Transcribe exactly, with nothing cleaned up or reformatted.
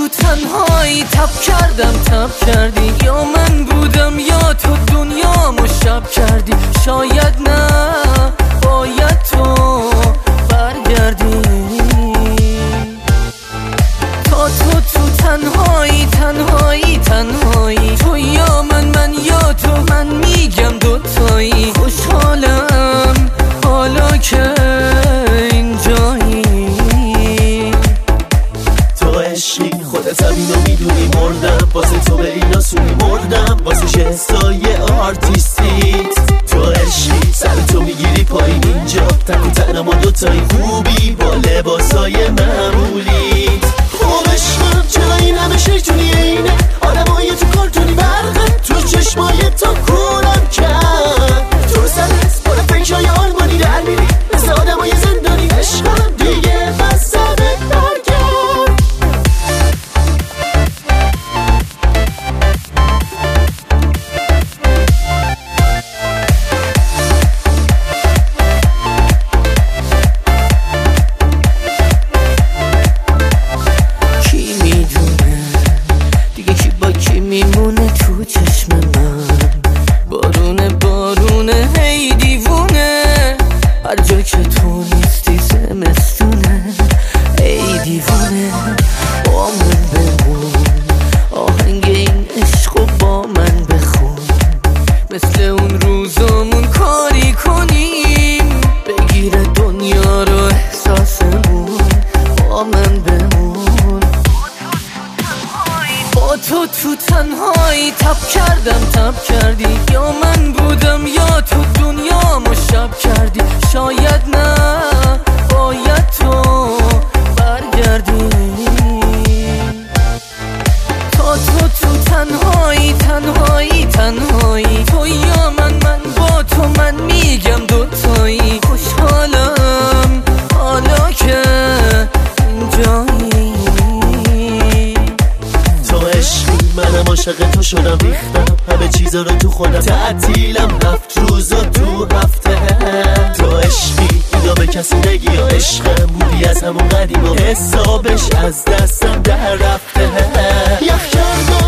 تو تنهایی تب کردم تب کردی، یا من بودم یا تو دنیامو شب کردی. شاید نه باید تو برگردی، تا تو تو تنهایی تنهایی تنهایی، تو یا من من یا تو، من میگم دوتایی. خوشحالم حالا که اینجایی، تو عشقی خودت هم اینو میدونی. مردم واسه تو به این آسونی، مردم واسه شهستای آرتیستیت. تو عشقی سر تو میگیری پایین اینجا، تک و تنها ما دوتایی، خوبی با لباسای معمولیت. خب عشقم چرا این همه شیطونی اینه، آدمای تو کارتونی برقم تو چشمای تا کورم کرد. تو سرت پر فکرای آلمانی در میری مثل آدمای زندانی. عشقم دیگه بس سرت برگرد. کی میدونه دیگه کی با کی میمونه تو چشم من. بارونه بارونه هی دیوونه، هر جا که تو نیستی زمستونه. ای دیوونه با من بمون، آهنگ این عشقو با من بخون. مثل اون روزامون کاری کنیم، بگیره دنیا رو احساسمون. با من بمون، با تو تو تنهایی تب کردم تب کردی، یا من بودم یا تو دنیامو شب کردی. شاید نه باید تو برگردی، تا تو تو تنهایی تنهایی تنهایی، تو یا من من با تو، من میگم دوتایی. خوشحالم حالا که اینجایی، تو عشقی منم عاشق تو شدم، ریختم همه چیزا رو تو خودم. تعطیلم هفت روز و تو هفته. تو عشقی اینا به کسی نگی، یا عشقم بودی از همون قدیم و حسابش از دستم در رفته. یخ کردم